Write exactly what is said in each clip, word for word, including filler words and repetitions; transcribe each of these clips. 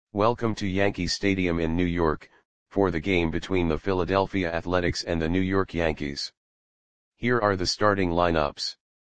Welcome to Yankee Stadium in New York, for the game between the Philadelphia Athletics and the New York Yankees. Here are the starting lineups.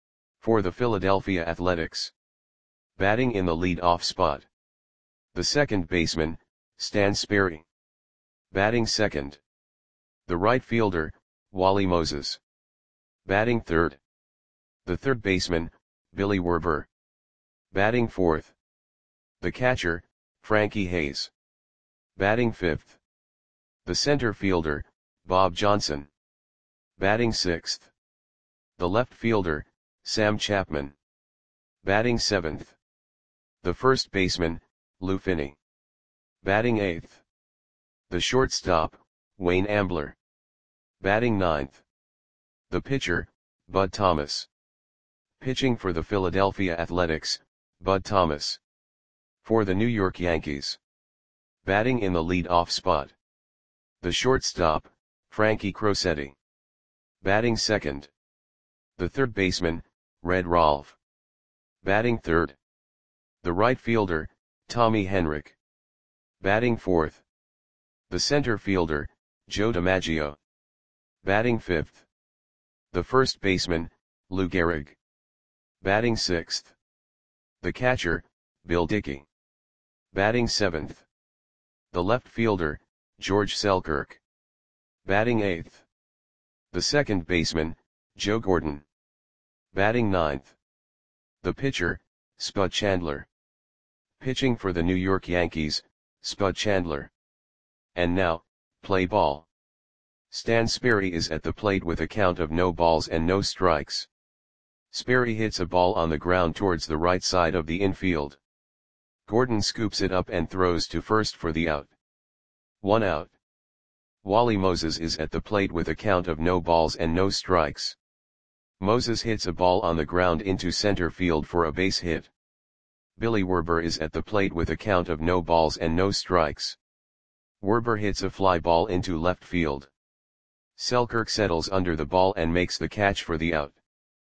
For the Philadelphia Athletics. Batting in the lead-off spot. The second baseman, Stan Sperry. Batting second. The right fielder, Wally Moses. Batting third. The third baseman, Billy Werber. Batting fourth. The catcher, Frankie Hayes. Batting fifth. The center fielder, Bob Johnson. Batting sixth. The left fielder, Sam Chapman. Batting seventh. The first baseman, Lou Finney. Batting eighth. The shortstop, Wayne Ambler. Batting ninth. The pitcher, Bud Thomas. Pitching for the Philadelphia Athletics, Bud Thomas. For the New York Yankees. Batting in the lead-off spot. The shortstop, Frankie Crosetti. Batting second. The third baseman, Red Rolfe. Batting third. The right fielder, Tommy Henrich. Batting fourth. The center fielder, Joe DiMaggio. Batting fifth. The first baseman, Lou Gehrig. Batting sixth. The catcher, Bill Dickey. Batting seventh. The left fielder, George Selkirk. Batting eighth. The second baseman, Joe Gordon. Batting ninth. The pitcher, Spud Chandler. Pitching for the New York Yankees, Spud Chandler. And now, play ball. Stan Sperry is at the plate with a count of no balls and no strikes. Sperry hits a ball on the ground towards the right side of the infield. Gordon scoops it up and throws to first for the out. One out. Wally Moses is at the plate with a count of no balls and no strikes. Moses hits a ball on the ground into center field for a base hit. Billy Werber is at the plate with a count of no balls and no strikes. Werber hits a fly ball into left field. Selkirk settles under the ball and makes the catch for the out.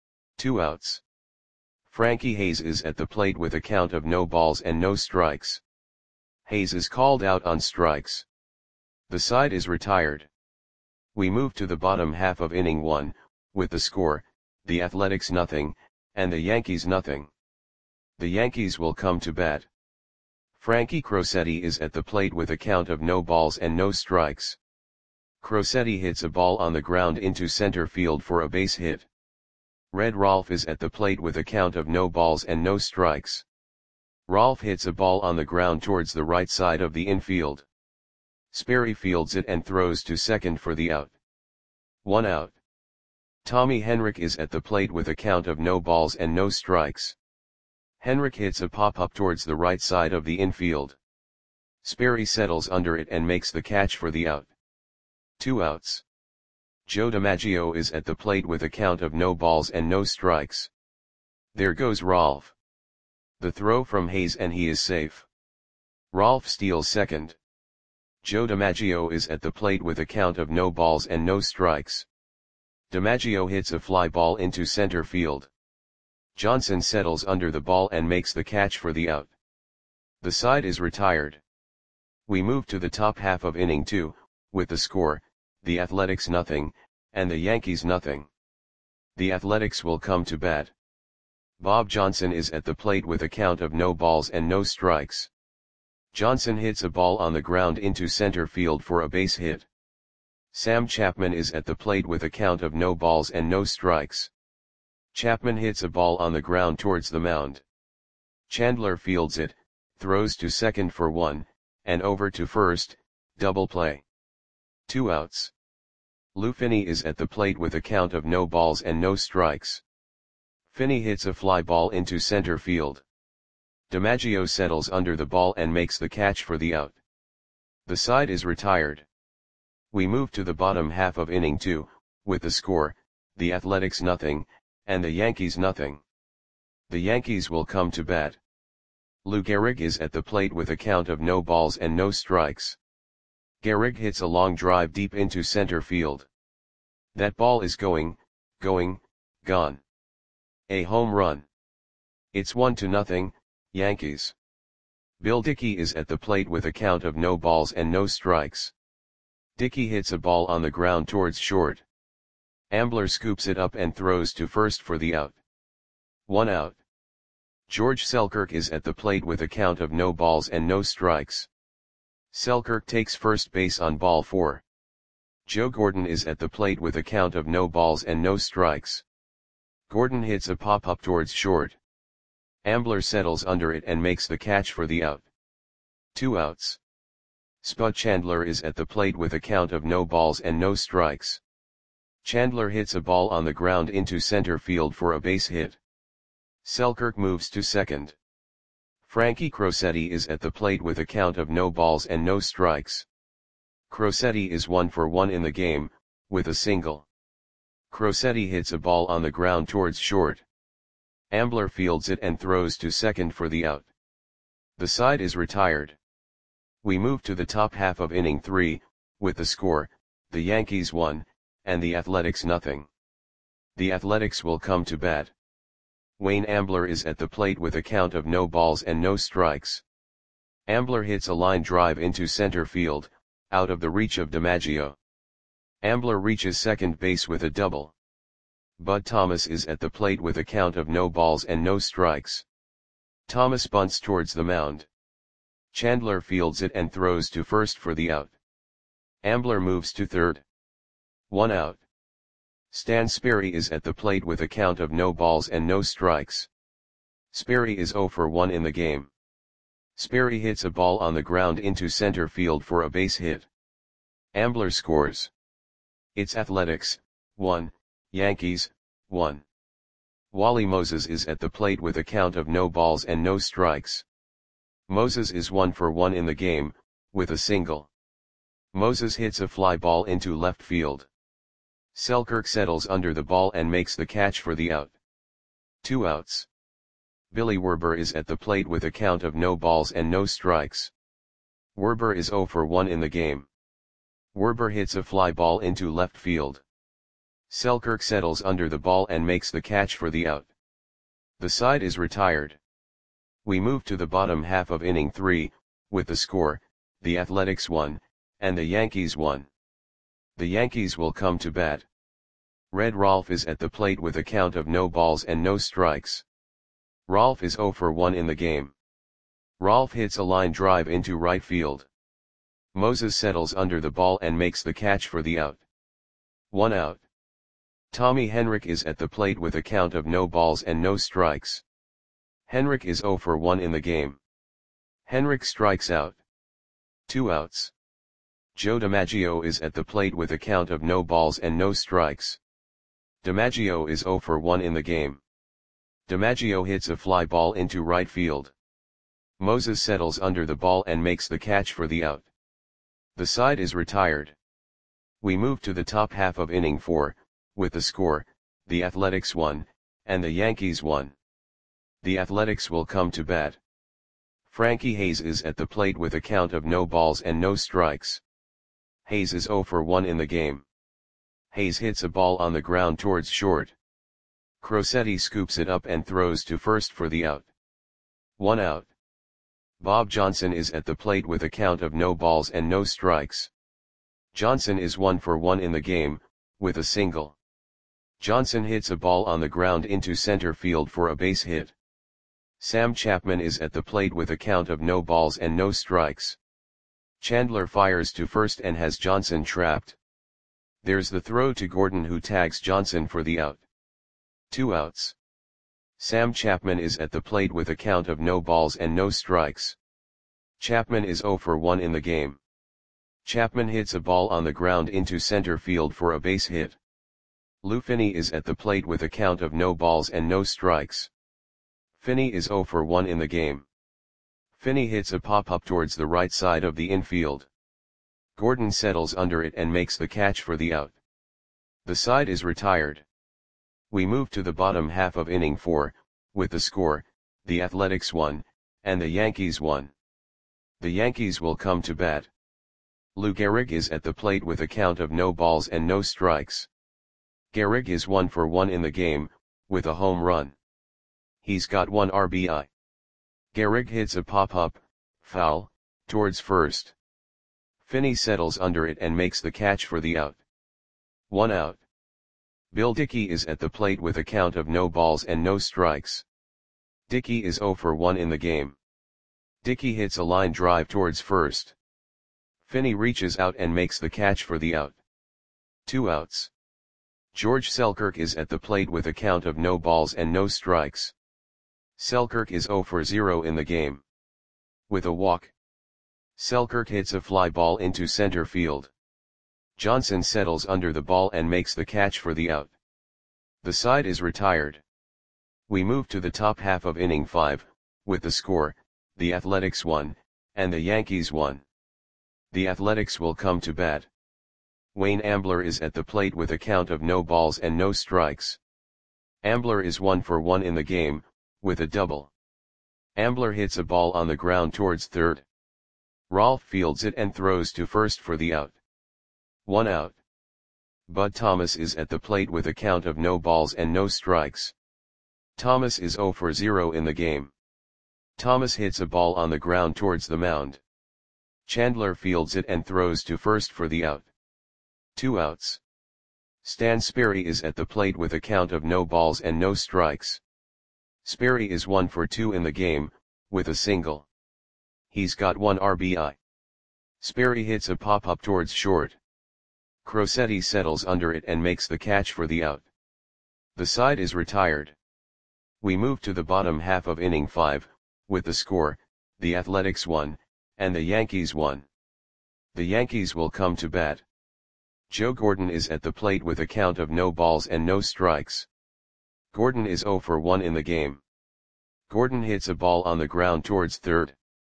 Two outs. Frankie Hayes is at the plate with a count of no balls and no strikes. Hayes is called out on strikes. The side is retired. We move to the bottom half of inning one, with the score, the Athletics nothing, and the Yankees nothing. The Yankees will come to bat. Frankie Crosetti is at the plate with a count of no balls and no strikes. Crosetti hits a ball on the ground into center field for a base hit. Red Rolfe is at the plate with a count of no balls and no strikes. Rolfe hits a ball on the ground towards the right side of the infield. Sperry fields it and throws to second for the out. One out. Tommy Henrich is at the plate with a count of no balls and no strikes. Henrich hits a pop-up towards the right side of the infield. Sperry settles under it and makes the catch for the out. Two outs. Joe DiMaggio is at the plate with a count of no balls and no strikes. There goes Rolfe. The throw from Hayes and he is safe. Rolfe steals second. Joe DiMaggio is at the plate with a count of no balls and no strikes. DiMaggio hits a fly ball into center field. Johnson settles under the ball and makes the catch for the out. The side is retired. We move to the top half of inning two, with the score, the Athletics nothing, and the Yankees nothing. The Athletics will come to bat. Bob Johnson is at the plate with a count of no balls and no strikes. Johnson hits a ball on the ground into center field for a base hit. Sam Chapman is at the plate with a count of no balls and no strikes. Chapman hits a ball on the ground towards the mound. Chandler fields it, throws to second for one, and over to first, double play. Two outs. Lou Finney is at the plate with a count of no balls and no strikes. Finney hits a fly ball into center field. DiMaggio settles under the ball and makes the catch for the out. The side is retired. We move to the bottom half of inning two, with the score, the Athletics nothing, and the Yankees nothing. The Yankees will come to bat. Lou Gehrig is at the plate with a count of no balls and no strikes. Gehrig hits a long drive deep into center field. That ball is going, going, gone. A home run. It's one to nothing, Yankees. Bill Dickey is at the plate with a count of no balls and no strikes. Dickey hits a ball on the ground towards short. Ambler scoops it up and throws to first for the out. One out. George Selkirk is at the plate with a count of no balls and no strikes. Selkirk takes first base on ball four. Joe Gordon is at the plate with a count of no balls and no strikes. Gordon hits a pop-up towards short. Ambler settles under it and makes the catch for the out. Two outs. Spud Chandler is at the plate with a count of no balls and no strikes. Chandler hits a ball on the ground into center field for a base hit. Selkirk moves to second. Frankie Crosetti is at the plate with a count of no balls and no strikes. Crosetti is one for one in the game, with a single. Crosetti hits a ball on the ground towards short. Ambler fields it and throws to second for the out. The side is retired. We move to the top half of inning three, with the score, the Yankees one, and the Athletics nothing. The Athletics will come to bat. Wayne Ambler is at the plate with a count of no balls and no strikes. Ambler hits a line drive into center field, out of the reach of DiMaggio. Ambler reaches second base with a double. Bud Thomas is at the plate with a count of no balls and no strikes. Thomas bunts towards the mound. Chandler fields it and throws to first for the out. Ambler moves to third. One out. Stan Sperry is at the plate with a count of no balls and no strikes. Sperry is zero for one in the game. Sperry hits a ball on the ground into center field for a base hit. Ambler scores. It's Athletics, one, Yankees, one. Wally Moses is at the plate with a count of no balls and no strikes. Moses is one for one in the game, with a single. Moses hits a fly ball into left field. Selkirk settles under the ball and makes the catch for the out. Two outs. Billy Werber is at the plate with a count of no balls and no strikes. Werber is zero for one in the game. Werber hits a fly ball into left field. Selkirk settles under the ball and makes the catch for the out. The side is retired. We move to the bottom half of inning three, with the score, the Athletics one, and the Yankees one. The Yankees will come to bat. Red Rolfe is at the plate with a count of no balls and no strikes. Rolfe is zero for one in the game. Rolfe hits a line drive into right field. Moses settles under the ball and makes the catch for the out. One out. Tommy Henrich is at the plate with a count of no balls and no strikes. Henrich is zero for one in the game. Henrich strikes out. Two outs. Joe DiMaggio is at the plate with a count of no balls and no strikes. DiMaggio is zero for one in the game. DiMaggio hits a fly ball into right field. Moses settles under the ball and makes the catch for the out. The side is retired. We move to the top half of inning four, with the score, the Athletics one, and the Yankees one. The Athletics will come to bat. Frankie Hayes is at the plate with a count of no balls and no strikes. Hayes is zero for one in the game. Hayes hits a ball on the ground towards short. Crosetti scoops it up and throws to first for the out. One out. Bob Johnson is at the plate with a count of no balls and no strikes. Johnson is one for one in the game, with a single. Johnson hits a ball on the ground into center field for a base hit. Sam Chapman is at the plate with a count of no balls and no strikes. Chandler fires to first and has Johnson trapped. There's the throw to Gordon, who tags Johnson for the out. Two outs. Sam Chapman is at the plate with a count of no balls and no strikes. Chapman is zero for one in the game. Chapman hits a ball on the ground into center field for a base hit. Lou Finney is at the plate with a count of no balls and no strikes. Finney is zero for one in the game. Finney hits a pop-up towards the right side of the infield. Gordon settles under it and makes the catch for the out. The side is retired. We move to the bottom half of inning four, with the score, the Athletics one, and the Yankees one. The Yankees will come to bat. Lou Gehrig is at the plate with a count of no balls and no strikes. Gehrig is one for one in the game, with a home run. He's got one R B I. Gehrig hits a pop-up, Foul, towards first. Finney settles under it and makes the catch for the out. One out. Bill Dickey is at the plate with a count of no balls and no strikes. Dickey is zero for one in the game. Dickey hits a line drive towards first. Finney reaches out and makes the catch for the out. Two outs. George Selkirk is at the plate with a count of no balls and no strikes. Selkirk is zero for zero in the game. With a walk, Selkirk hits a fly ball into center field. Johnson settles under the ball and makes the catch for the out. The side is retired. We move to the top half of inning five, with the score, the Athletics one, and the Yankees one. The Athletics will come to bat. Wayne Ambler is at the plate with a count of no balls and no strikes. Ambler is one for one in the game, with a double. Ambler hits a ball on the ground towards third. Rolfe fields it and throws to first for the out. One out. Bud Thomas is at the plate with a count of no balls and no strikes. Thomas is zero for zero in the game. Thomas hits a ball on the ground towards the mound. Chandler fields it and throws to first for the out. Two outs. Stan Sperry is at the plate with a count of no balls and no strikes. Sperry is one for two in the game, with a single. He's got one R B I. Sperry hits a pop-up towards short. Crosetti settles under it and makes the catch for the out. The side is retired. We move to the bottom half of inning five, with the score, the Athletics one, and the Yankees one. The Yankees will come to bat. Joe Gordon is at the plate with a count of no balls and no strikes. Gordon is zero for one in the game. Gordon hits a ball on the ground towards third.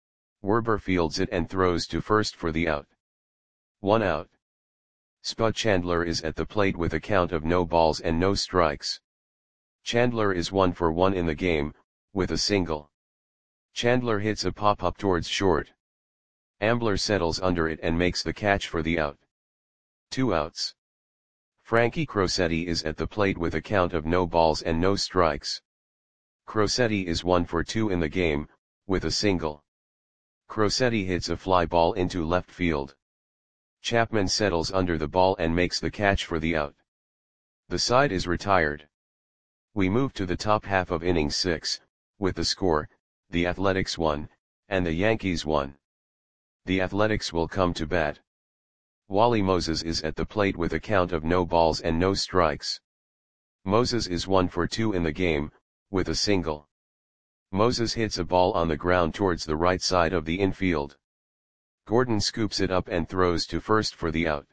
Werber fields it and throws to first for the out. One out. Spud Chandler is at the plate with a count of no balls and no strikes. Chandler is one for one in the game, with a single. Chandler hits a pop-up towards short. Ambler settles under it and makes the catch for the out. Two outs. Frankie Crosetti is at the plate with a count of no balls and no strikes. Crosetti is one for two in the game, with a single. Crosetti hits a fly ball into left field. Chapman settles under the ball and makes the catch for the out. The side is retired. We move to the top half of inning six, with the score, the Athletics one, and the Yankees one. The Athletics will come to bat. Wally Moses is at the plate with a count of no balls and no strikes. Moses is one for two in the game, with a single. Moses hits a ball on the ground towards the right side of the infield. Gordon scoops it up and throws to first for the out.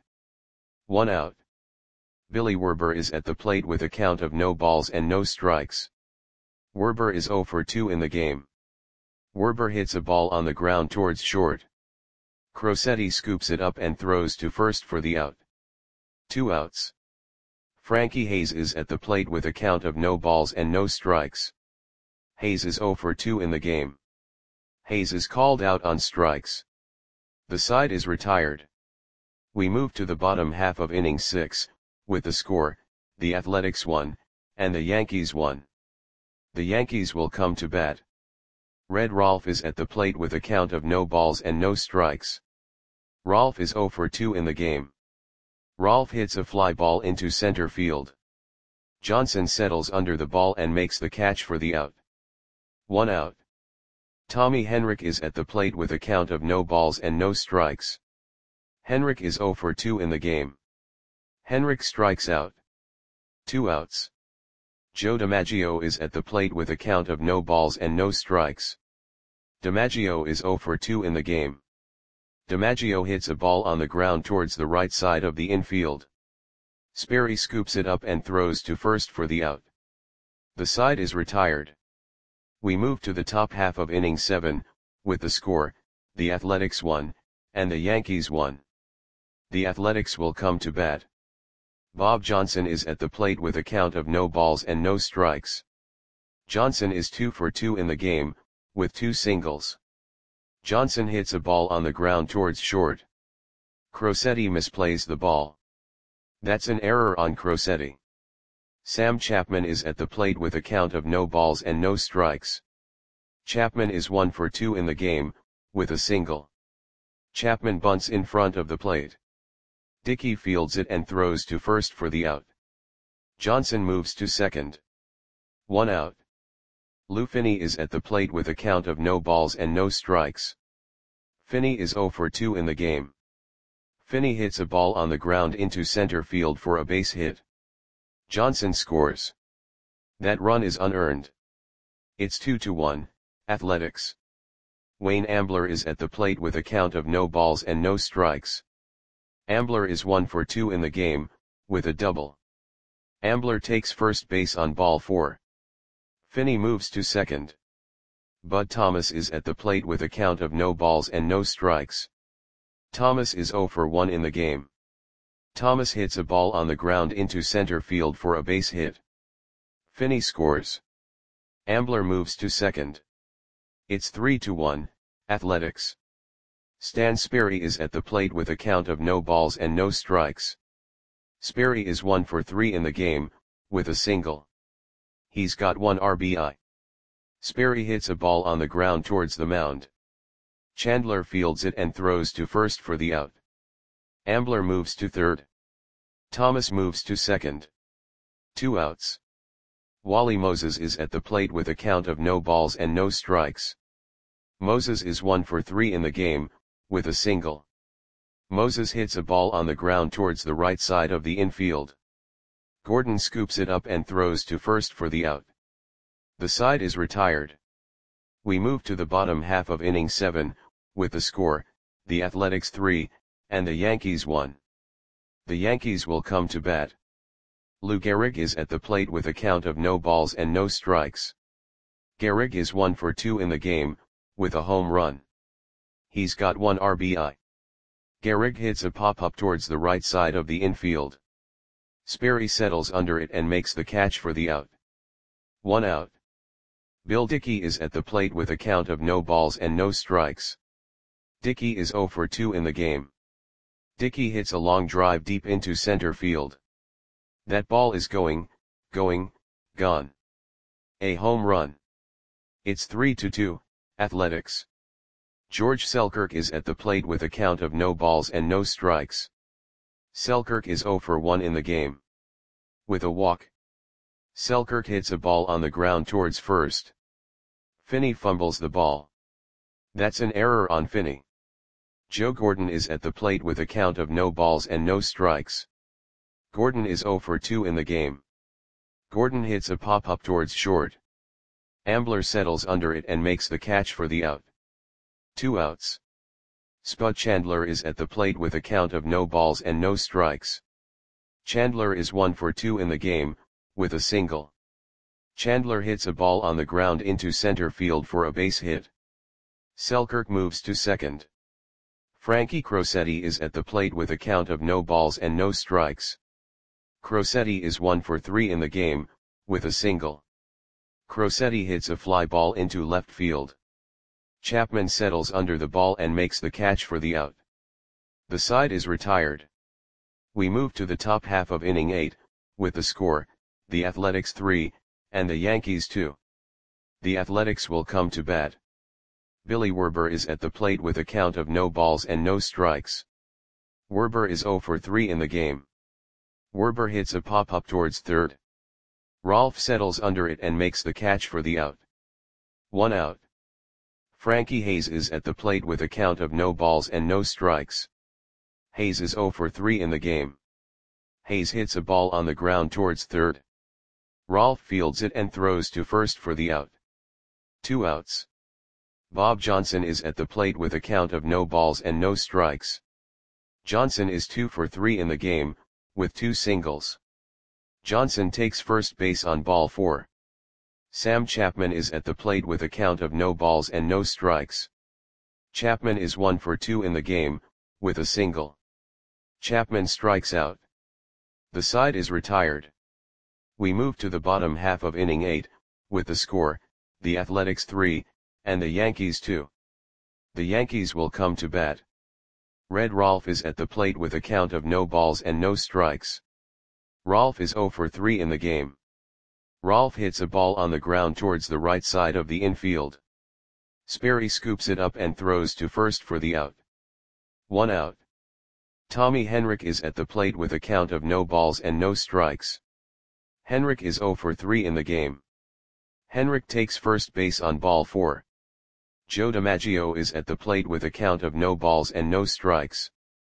One out. Billy Werber is at the plate with a count of no balls and no strikes. Werber is zero for two in the game. Werber hits a ball on the ground towards short. Crosetti scoops it up and throws to first for the out. Two outs. Frankie Hayes is at the plate with a count of no balls and no strikes. Hayes is zero for two in the game. Hayes is called out on strikes. The side is retired. We move to the bottom half of inning six, with the score, the Athletics one, and the Yankees one. The Yankees will come to bat. Red Rolfe is at the plate with a count of no balls and no strikes. Rolfe is zero for two in the game. Rolfe hits a fly ball into center field. Johnson settles under the ball and makes the catch for the out. One out. Tommy Henrich is at the plate with a count of no balls and no strikes. Henrich is zero for two in the game. Henrich strikes out. Two outs. Joe DiMaggio is at the plate with a count of no balls and no strikes. DiMaggio is zero for two in the game. DiMaggio hits a ball on the ground towards the right side of the infield. Sperry scoops it up and throws to first for the out. The side is retired. We move to the top half of inning seven, with the score, the Athletics one, and the Yankees one. The Athletics will come to bat. Bob Johnson is at the plate with a count of no balls and no strikes. Johnson is two for two in the game, with two singles. Johnson hits a ball on the ground towards short. Crosetti misplays the ball. That's an error on Crosetti. Sam Chapman is at the plate with a count of no balls and no strikes. Chapman is one for two in the game, with a single. Chapman bunts in front of the plate. Dickey fields it and throws to first for the out. Johnson moves to second. One out. Lou Finney is at the plate with a count of no balls and no strikes. Finney is oh for two in the game. Finney hits a ball on the ground into center field for a base hit. Johnson scores. That run is unearned. It's two to one, Athletics. Wayne Ambler is at the plate with a count of no balls and no strikes. Ambler is one for two in the game, with a double. Ambler takes first base on ball four. Finney moves to second. Bud Thomas is at the plate with a count of no balls and no strikes. Thomas is oh for one in the game. Thomas hits a ball on the ground into center field for a base hit. Finney scores. Ambler moves to second. It's three to one, Athletics. Stan Sperry is at the plate with a count of no balls and no strikes. Sperry is one for three in the game, with a single. He's got one R B I. Sperry hits a ball on the ground towards the mound. Chandler fields it and throws to first for the out. Ambler moves to third. Thomas moves to second. Two outs. Wally Moses is at the plate with a count of no balls and no strikes. Moses is one for three in the game, with a single. Moses hits a ball on the ground towards the right side of the infield. Gordon scoops it up and throws to first for the out. The side is retired. We move to the bottom half of inning seven, with the score, the Athletics three, and the Yankees one. The Yankees will come to bat. Lou Gehrig is at the plate with a count of no balls and no strikes. Gehrig is one for two in the game, with a home run. He's got one R B I. Gehrig hits a pop-up towards the right side of the infield. Sperry settles under it and makes the catch for the out. One out. Bill Dickey is at the plate with a count of no balls and no strikes. Dickey is oh for two in the game. Dickey hits a long drive deep into center field. That ball is going, going, gone. A home run. It's three to two, Athletics. George Selkirk is at the plate with a count of no balls and no strikes. Selkirk is oh for one in the game. With a walk. Selkirk hits a ball on the ground towards first. Finney fumbles the ball. That's an error on Finney. Joe Gordon is at the plate with a count of no balls and no strikes. Gordon is oh for two in the game. Gordon hits a pop-up towards short. Ambler settles under it and makes the catch for the out. Two outs. Spud Chandler is at the plate with a count of no balls and no strikes. Chandler is one for two in the game, with a single. Chandler hits a ball on the ground into center field for a base hit. Selkirk moves to second. Frankie Crosetti is at the plate with a count of no balls and no strikes. Crosetti is one for three in the game, with a single. Crosetti hits a fly ball into left field. Chapman settles under the ball and makes the catch for the out. The side is retired. We move to the top half of inning eight, with the score, the Athletics three, and the Yankees two. The Athletics will come to bat. Billy Werber is at the plate with a count of no balls and no strikes. Werber is oh for three in the game. Werber hits a pop-up towards third. Rolfe settles under it and makes the catch for the out. One out. Frankie Hayes is at the plate with a count of no balls and no strikes. Hayes is oh for three in the game. Hayes hits a ball on the ground towards third. Rolfe fields it and throws to first for the out. Two outs. Bob Johnson is at the plate with a count of no balls and no strikes. Johnson is two for three in the game, with two singles. Johnson takes first base on ball four. Sam Chapman is at the plate with a count of no balls and no strikes. Chapman is one for two in the game, with a single. Chapman strikes out. The side is retired. We move to the bottom half of inning eight, with the score, the Athletics three, and the Yankees two. The Yankees will come to bat. Red Rolfe is at the plate with a count of no balls and no strikes. Rolfe is oh for three in the game. Rolfe hits a ball on the ground towards the right side of the infield. Sperry scoops it up and throws to first for the out. One out. Tommy Henrik is at the plate with a count of no balls and no strikes. Henrik is zero for three in the game. Henrik takes first base on ball four. Joe DiMaggio is at the plate with a count of no balls and no strikes.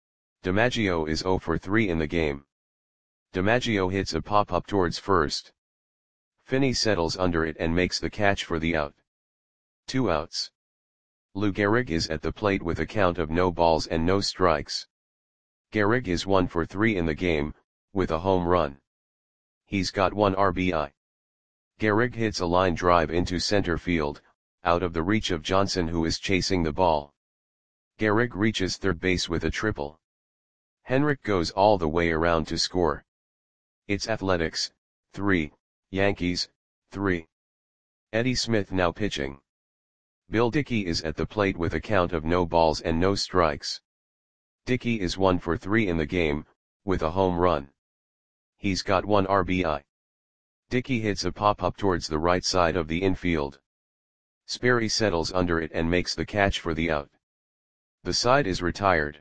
DiMaggio is zero for three in the game. DiMaggio hits a pop-up towards first. Finney settles under it and makes the catch for the out. Two outs. Lou Gehrig is at the plate with a count of no balls and no strikes. Gehrig is one for three in the game, with a home run. He's got one R B I. Gehrig hits a line drive into center field, out of the reach of Johnson who is chasing the ball. Gehrig reaches third base with a triple. Henrik goes all the way around to score. It's Athletics, three, Yankees, three. Eddie Smith now pitching. Bill Dickey is at the plate with a count of no balls and no strikes. Dickey is one for three in the game, with a home run. He's got one R B I. Dickey hits a pop-up towards the right side of the infield. Sperry settles under it and makes the catch for the out. The side is retired.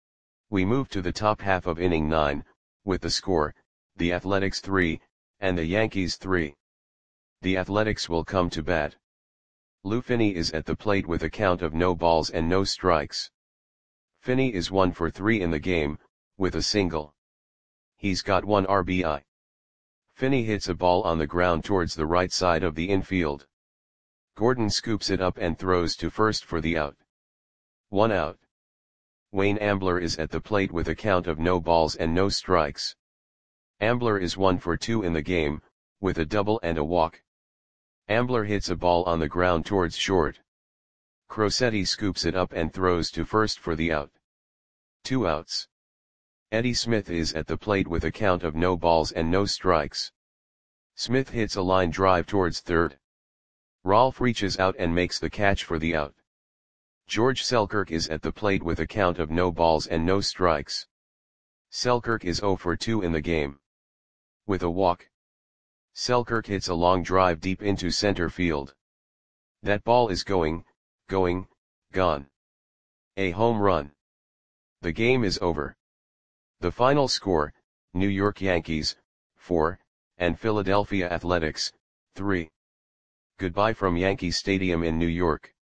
We move to the top half of inning nine, with the score, the Athletics three, and the Yankees three. The Athletics will come to bat. Lou Finney is at the plate with a count of no balls and no strikes. Finney is one for three in the game, with a single. He's got one R B I. Finney hits a ball on the ground towards the right side of the infield. Gordon scoops it up and throws to first for the out. One out. Wayne Ambler is at the plate with a count of no balls and no strikes. Ambler is one for two in the game, with a double and a walk. Ambler hits a ball on the ground towards short. Crosetti scoops it up and throws to first for the out. Two outs. Eddie Smith is at the plate with a count of no balls and no strikes. Smith hits a line drive towards third. Rolfe reaches out and makes the catch for the out. George Selkirk is at the plate with a count of no balls and no strikes. Selkirk is zero for two in the game. With a walk. Selkirk hits a long drive deep into center field. That ball is going, going, gone. A home run. The game is over. The final score, New York Yankees, four, and Philadelphia Athletics, three. Goodbye from Yankee Stadium in New York.